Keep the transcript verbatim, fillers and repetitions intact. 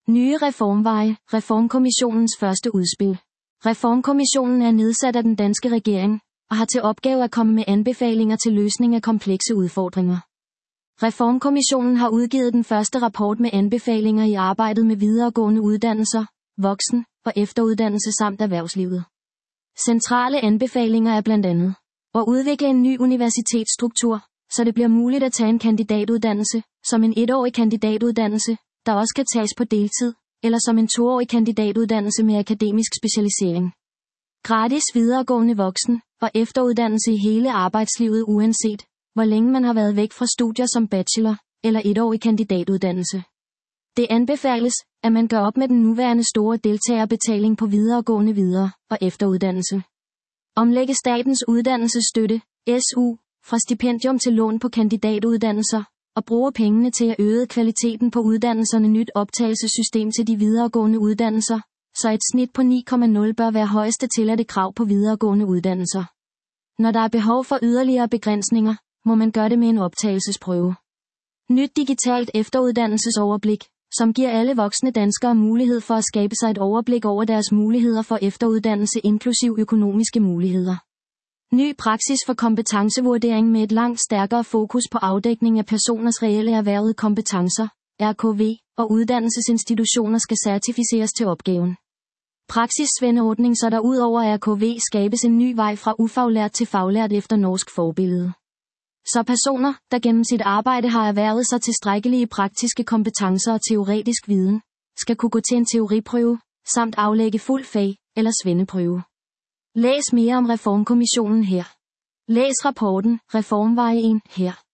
Nye reformveje, Reformkommissionens første udspil. Reformkommissionen er nedsat af den danske regering, og har til opgave at komme med anbefalinger til løsning af komplekse udfordringer. Reformkommissionen har udgivet den første rapport med anbefalinger i arbejdet med videregående uddannelser, voksen- og efteruddannelse samt erhvervslivet. Centrale anbefalinger er blandt andet at udvikle en ny universitetsstruktur, så det bliver muligt at tage en kandidatuddannelse, som en etårig kandidatuddannelse, der også kan tages på deltid, eller som en toårig kandidatuddannelse med akademisk specialisering. Gratis videregående voksen- og efteruddannelse i hele arbejdslivet uanset, hvor længe man har været væk fra studier som bachelor- eller etårig kandidatuddannelse. Det anbefales, at man gør op med den nuværende store deltagerbetaling på videregående videre- og efteruddannelse. Omlægge statens uddannelsesstøtte, S U, fra stipendium til lån på kandidatuddannelser, og bruge pengene til at øge kvaliteten på uddannelserne. Nyt optagelsessystem til de videregående uddannelser, så et snit på ni komma nul bør være højeste tilladte krav på videregående uddannelser. Når der er behov for yderligere begrænsninger, må man gøre det med en optagelsesprøve. Nyt digitalt efteruddannelsesoverblik, som giver alle voksne danskere mulighed for at skabe sig et overblik over deres muligheder for efteruddannelse inklusiv økonomiske muligheder. Ny praksis for kompetencevurdering med et langt stærkere fokus på afdækning af personers reelle erhvervede kompetencer, R K V, og uddannelsesinstitutioner skal certificeres til opgaven. Praksissvendeordning, så der ud over R K V skabes en ny vej fra ufaglært til faglært efter norsk forbillede. Så personer, der gennem sit arbejde har erhvervet sig tilstrækkelige praktiske kompetencer og teoretisk viden, skal kunne gå til en teoriprøve, samt aflægge fuld fag- eller svendeprøve. Læs mere om Reformkommissionen her. Læs rapporten, Reformveje en, her.